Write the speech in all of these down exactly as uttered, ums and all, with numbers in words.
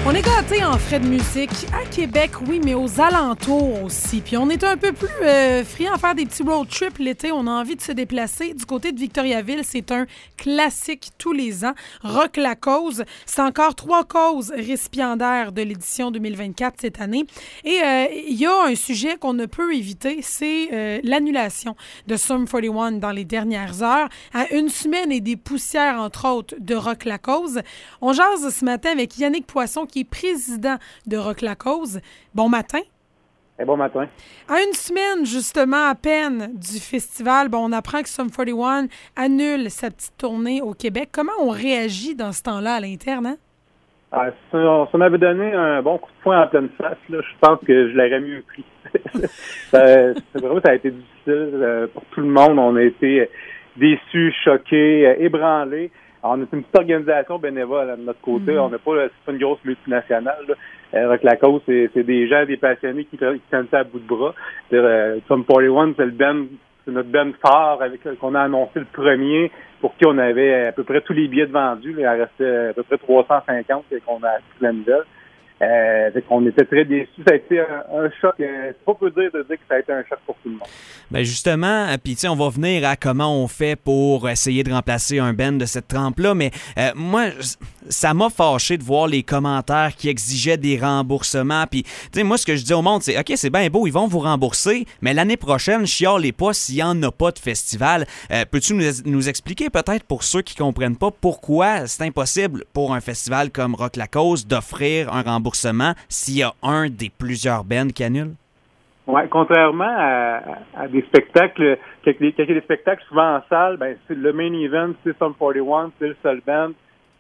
On est gâtés en frais de musique à Québec, oui, mais aux alentours aussi. Puis on est un peu plus euh, friand à faire des petits road trips l'été. On a envie de se déplacer du côté de Victoriaville. C'est un classique tous les ans. Rock la cause. C'est encore trois causes récipiendaires de l'édition deux mille vingt-quatre cette année. Et euh, il y a un sujet qu'on ne peut éviter, c'est euh, l'annulation de Sum quarante et un dans les dernières heures. À une semaine et des poussières, entre autres, de Rock la cause. On jase ce matin avec Yannick Poisson, qui est président de Rock la cause. Bon matin. Et bon matin. À une semaine, justement, à peine du festival, bon, on apprend que Sum quarante et un annule sa petite tournée au Québec. Comment on réagit dans ce temps-là à l'interne, hein? Ah, ça, ça m'avait donné un bon coup de poing en pleine face. Là. Je pense que je l'aurais mieux pris. ça, c'est vraiment, ça a été difficile euh, pour tout le monde. On a été déçus, choqués, euh, ébranlés. Alors, on est une petite organisation bénévole de notre côté. Mm-hmm. On n'est pas, c'est pas une grosse multinationale. Là. Euh, Rock la cause, c'est, c'est des gens, des passionnés qui, qui tiennent ça à bout de bras. Euh, Sum quarante et un, c'est le band, c'est notre band phare avec qu'on a annoncé le premier, pour qui on avait à peu près tous les billets de vendus. Là, il en restait à peu près trois cent cinquante et qu'on a appris la nouvelle. Euh, fait qu'on était très déçus. Ça a été un, un choc. Euh, c'est pas peu dire de dire que ça a été un choc pour tout le monde. Ben justement, puis tu sais, on va venir à comment on fait pour essayer de remplacer un band de cette trempe-là, mais euh, moi, ça m'a fâché de voir les commentaires qui exigeaient des remboursements. Puis, tu sais, moi, ce que je dis au monde, c'est OK, c'est bien beau, ils vont vous rembourser, mais l'année prochaine, chialez pas s'il n'y en a pas de festival. Euh, peux-tu nous, nous expliquer peut-être pour ceux qui comprennent pas pourquoi c'est impossible pour un festival comme Rock la cause d'offrir un remboursement s'il y a un des plusieurs bands qui annule? Oui, contrairement à, à des spectacles, quand il y a des spectacles souvent en salle, ben c'est le main event, c'est Sum quarante et un, c'est le seul band.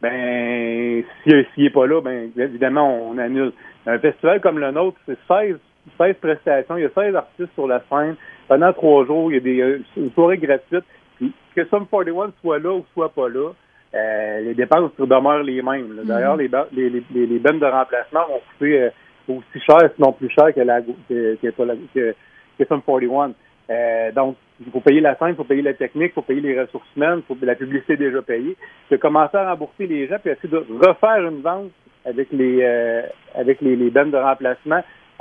Ben s'il n'est pas là, ben évidemment on annule. Un festival comme le nôtre, c'est seize, seize prestations, il y a seize artistes sur la scène. Pendant trois jours, il y a des euh, une soirée gratuite. Puis, que Sum quarante et un soit là ou soit pas là, euh, les dépenses demeurent les mêmes. Là. D'ailleurs, mm-hmm. les, les, les, les bandes de remplacement vont coûter euh, aussi cher, sinon plus cher que la que, que, que, que Sum quarante et un. Euh, donc, il faut payer la scène, il faut payer la technique, il faut payer les ressources humaines, faut, la publicité est déjà payée. Il faut commencer à rembourser les gens puis essayer de refaire une vente avec les euh, avec les, les bandes de remplacement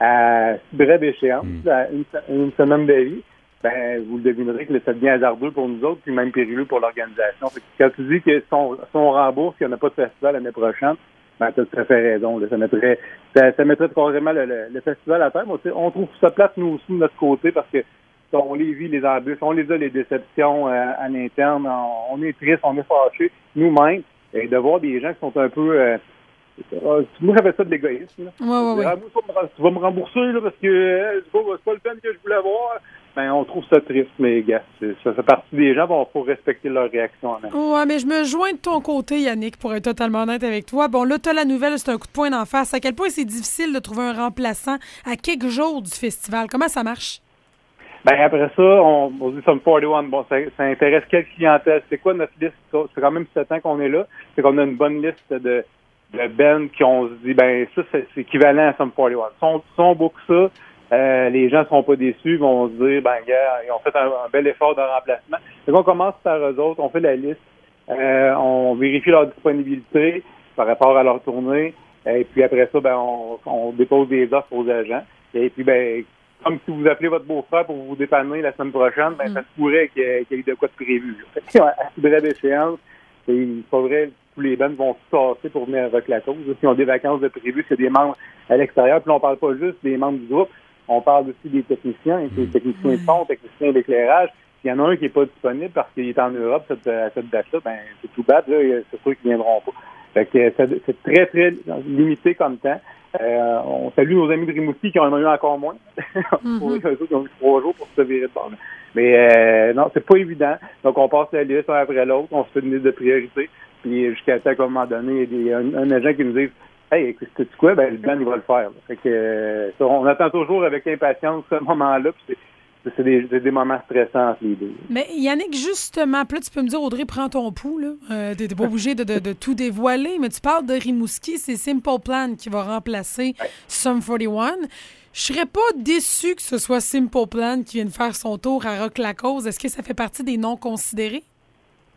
à brève échéance, mm. à une, une semaine de vie. Ben, vous le devinerez que ça devient hasardeux pour nous autres, puis même périlleux pour l'organisation. Fait que quand tu dis que si on, si on rembourse, qu'il n'y en a pas de festival l'année prochaine, ben, tu as tout à fait raison. Là. Ça mettrait ça, ça mettrait carrément le, le, le festival à terre. On, on trouve ça plate, nous aussi, de notre côté, parce que on les vit, les embûches, on les a, les déceptions euh, à l'interne. On, on est triste, on est fâchés, nous-mêmes, et de voir des gens qui sont un peu... Euh, Euh, moi, j'avais ça de l'égoïsme. Là. Ouais, ouais, ouais. Ah, moi, tu vas me rembourser là, parce que euh, c'est, pas, c'est pas le peine que je voulais avoir. Ben, on trouve ça triste, mais gars, ça fait partie des gens, il faut respecter leur réaction. Oui, mais je me joins de ton côté, Yannick, pour être totalement honnête avec toi. Bon, là, tu as la nouvelle, c'est un coup de poing d'en face. À quel point c'est difficile de trouver un remplaçant à quelques jours du festival? Comment ça marche? Ben après ça, on, on dit Sum quarante et un, bon, ça, ça intéresse quelle clientèle? C'est quoi notre liste? C'est quand même sept ans qu'on est là. C'est qu'on a une bonne liste de de bands qui on se dit, ben ça, c'est, c'est équivalent à Sum quarante et un. Si on, si on book ça, euh, les gens ne seront pas déçus, ils vont se dire, ben gars, ils ont fait un, un bel effort de remplacement. Donc on commence par eux autres, on fait la liste, euh, on vérifie leur disponibilité par rapport à leur tournée, et puis après ça, ben on, on dépose des offres aux agents. Et puis, ben, comme si vous appelez votre beau-frère pour vous dépanner la semaine prochaine, ben mm. ça se pourrait qu'il y ait, qu'il y ait de quoi de prévu. Fait à cette brève échéance, il faudrait tous les bands vont se tasser pour venir avec la cause. S'ils ont des vacances de prévues, c'est des membres à l'extérieur. Puis on parle pas juste des membres du groupe, on parle aussi des techniciens, et des techniciens de son, techniciens d'éclairage. S'il y en a un qui n'est pas disponible parce qu'il est en Europe cette, à cette date-là, ben c'est tout bad, là, c'est sûr qu'ils ne viendront pas. Fait que c'est, c'est très, très limité comme temps. Euh, on salue nos amis de Rimouski qui en ont eu encore moins. Mm-hmm. Pour eux qui ont eu trois jours pour se virer de bord. Mais euh, non, c'est pas évident. Donc on passe la liste un après l'autre, on se fait une liste de priorités. Puis jusqu'à temps qu'à un moment donné, il y a des, un, un agent qui nous dit hey, écoute, tu quoi, ben le band, il va le faire. Là. Fait que euh, on attend toujours avec impatience ce moment-là, puis c'est, c'est, des, c'est des moments stressants entre les deux. Mais Yannick, justement, puis là, tu peux me dire, Audrey, prends ton pouls, là. Euh, t'es pas obligé de, de, de tout dévoiler, mais tu parles de Rimouski, c'est Simple Plan qui va remplacer ouais. Sum quarante et un. Je serais pas déçu que ce soit Simple Plan qui vienne faire son tour à Rock la cause. Est-ce que ça fait partie des noms considérés?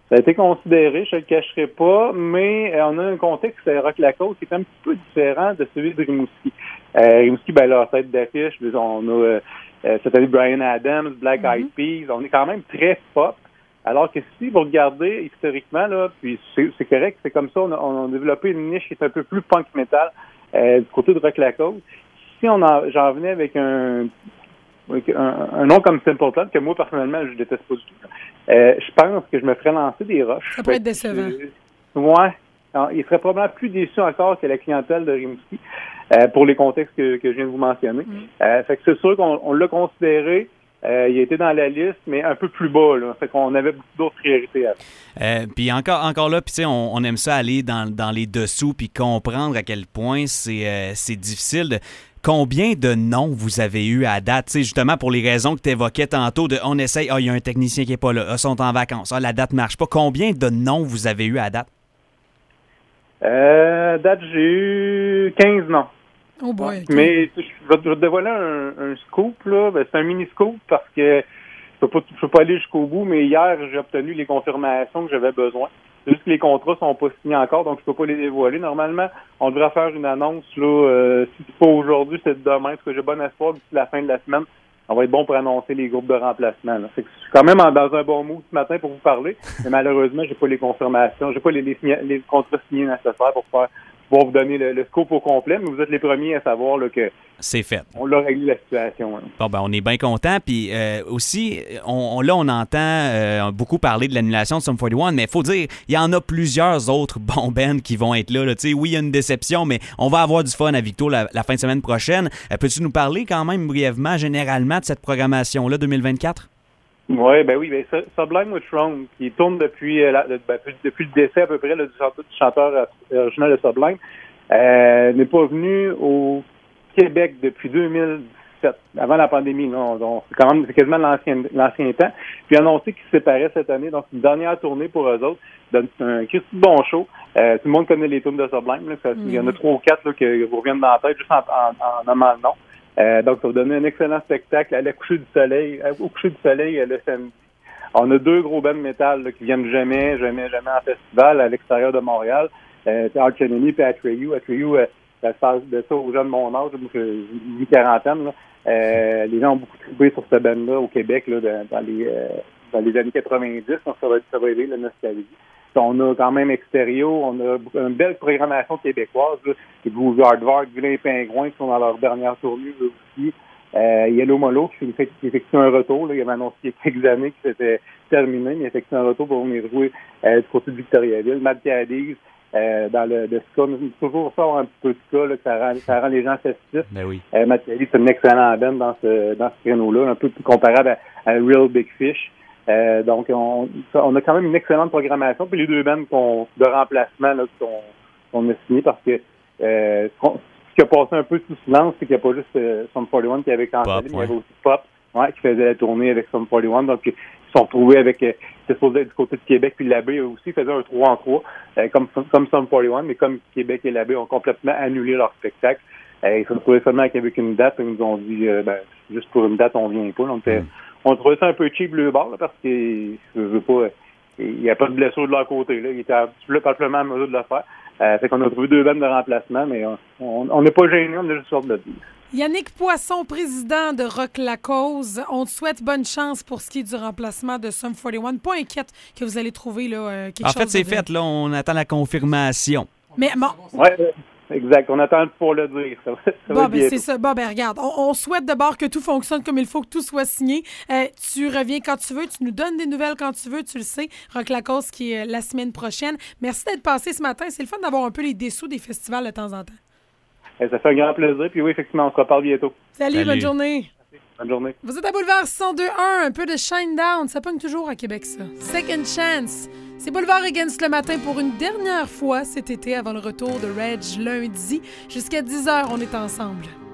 Ça a été considéré, je ne le cacherai pas, mais euh, on a un contexte à Rock La Côte qui est un petit peu différent de celui de Rimouski. Euh, Rimouski, ben, leur tête d'affiche, on a euh, cette année Bryan Adams, Black Eyed mm-hmm. Peas, on est quand même très pop. Alors que si vous regardez historiquement, là, puis c'est, c'est correct, c'est comme ça, on a, on a développé une niche qui est un peu plus punk metal euh, du côté de Rock La Côte. Si on en, j'en venais avec un Un, un nom comme Simple Plan, que moi, personnellement, je déteste pas du tout. Euh, je pense que je me ferais lancer des roches. Ça peut être décevant. Euh, ouais. Alors, il serait probablement plus déçu encore que la clientèle de Rimouski, euh, pour les contextes que, que je viens de vous mentionner. Mm. Euh, fait que c'est sûr qu'on on l'a considéré. Euh, il était dans la liste, mais un peu plus bas, là. Fait qu'on avait beaucoup d'autres priorités à faire. Euh, puis encore, encore là, puis tu sais, on, on aime ça aller dans, dans les dessous puis comprendre à quel point c'est, euh, c'est difficile de... Combien de noms vous avez eu à date? T'sais, justement, pour les raisons que tu évoquais tantôt, de on essaye, ah, il y a un technicien qui n'est pas là, ah, ils sont en vacances, ah, la date ne marche pas. Combien de noms vous avez eu à date? Euh, date, j'ai eu quinze noms. Oh boy. Mais je vais te dévoiler un, un scoop, là. Ben, c'est un mini-scoop parce que je peux pas, je peux pas aller jusqu'au bout, mais hier, j'ai obtenu les confirmations que j'avais besoin. C'est juste que les contrats sont pas signés encore, donc je peux pas les dévoiler. Normalement, on devrait faire une annonce, là, euh, si c'est pas aujourd'hui, c'est demain, parce que j'ai bon espoir d'ici la fin de la semaine. On va être bon pour annoncer les groupes de remplacement, là. Fait que je suis quand même en, dans un bon mood ce matin pour vous parler, mais malheureusement, j'ai pas les confirmations, j'ai pas les, les, les contrats signés nécessaires pour faire pour vous donner le, le scope au complet, mais vous êtes les premiers à savoir là, que c'est fait. On l'a réglé la situation. Hein. Bon, ben, on est bien content. Puis euh, aussi, on, on, là, on entend euh, beaucoup parler de l'annulation de Sum quarante et un, mais il faut dire, il y en a plusieurs autres bons bands qui vont être là. là. Oui, il y a une déception, mais on va avoir du fun à Victo la, la fin de semaine prochaine. Euh, peux-tu nous parler quand même brièvement, généralement, de cette programmation-là deux mille vingt-quatre? Oui, ben oui, ben Sublime with Throne, qui tourne depuis, euh, la, ben, depuis le décès à peu près là, du chanteur, du chanteur original de Sublime, euh, n'est pas venu au Québec depuis deux mille dix-sept, avant la pandémie. Non, donc, c'est quand même c'est quasiment l'ancien, l'ancien temps. Puis annoncé qu'ils se séparaient cette année, donc une dernière tournée pour eux autres. Donc, c'est un Christy bon show. Euh, tout le monde connaît les tunes de Sublime. Là, ça, mm-hmm. Il y en a trois ou quatre là, qui vous reviennent dans la tête juste en, en, en nommant le nom. Euh, donc, ça va donner un excellent spectacle à la coucher du soleil, au coucher du soleil le samedi. On a deux gros bands métal là, qui viennent jamais, jamais, jamais en festival à l'extérieur de Montréal. Euh, Arch Enemy et Atreyu. Atreyu, euh, ça se passe de ça aux gens de mon âge, j'ai une quarantaine. Là. Euh, les gens ont beaucoup trippé sur cette band-là au Québec là, dans, dans, les, euh, dans les années quatre-vingt-dix. Donc, ça va, ça va aider la nostalgie. On a quand même Extérieur, on a une belle programmation québécoise. Là. Les Groovy Aardvark, Vilain Pingouin qui sont dans leur dernière tournée aussi. Euh, Yellow Molo qui, qui effectue un retour. Là. Il avait annoncé il y a quelques années que c'était terminé, mais il effectue un retour pour venir jouer euh, du côté de Victoriaville. Mad Caddies, euh, dans le, le ska, toujours ça un petit peu de ska, là, que ça rend, ça rend les gens festifs. Ben oui. Euh, Mad Caddies, c'est une excellente band dans ce, dans ce créneau-là, un peu plus comparable à, à Real Big Fish. Euh, donc, on, on a quand même une excellente programmation. Puis les deux bands qu'on, de remplacement là, qu'on, qu'on a signé parce que euh, ce qui a passé un peu sous silence, c'est qu'il n'y a pas juste euh, Sum quarante et un qui avait cancellé, mais il y avait aussi Pop ouais, qui faisait la tournée avec Sum quarante et un. Donc, ils se sont retrouvés avec, euh, c'était supposé être du côté de Québec, puis l'Abbé aussi faisait un trois en trois, euh, comme, comme Sum quarante et un, mais comme Québec et l'Abbé ont complètement annulé leur spectacle. Euh, ils se sont retrouvés seulement avec une date, ils nous ont dit, euh, ben, juste pour une date, on vient pas. Donc, mm. On trouvait ça un peu cheap le bord, là, parce que je veux pas, il n'y a pas de blessure de leur côté. Là. Il était simplement à mesure de le faire. Euh, fait qu'on a trouvé deux bandes de remplacement, mais on n'est pas gênés, on a juste sorte de le dire. Yannick Poisson, président de Rock La Cause, on te souhaite bonne chance pour ce qui est du remplacement de Sum quarante et un. Pas inquiète que vous allez trouver là, quelque en chose. En fait, c'est de... fait, là, on attend la confirmation. Mais bon. Ouais. Exact. On attend pour le dire. Ça va, ça bon, va ben c'est ça. Bon, ben regarde, on, on souhaite d'abord que tout fonctionne comme il faut, que tout soit signé. Euh, tu reviens quand tu veux, tu nous donnes des nouvelles quand tu veux, tu le sais. Rock La Cause qui est la semaine prochaine. Merci d'être passé ce matin. C'est le fun d'avoir un peu les dessous des festivals de temps en temps. Et ça fait un grand plaisir. Puis oui, effectivement, on se reparle bientôt. Salut, Salut. Bonne journée. Merci. Bonne journée. Vous êtes à Boulevard six cent deux un, un peu de Shine Down. Ça pogne toujours à Québec, ça. Second Chance. C'est Boulevard Against le matin pour une dernière fois cet été avant le retour de Reg lundi. Jusqu'à dix heures, on est ensemble.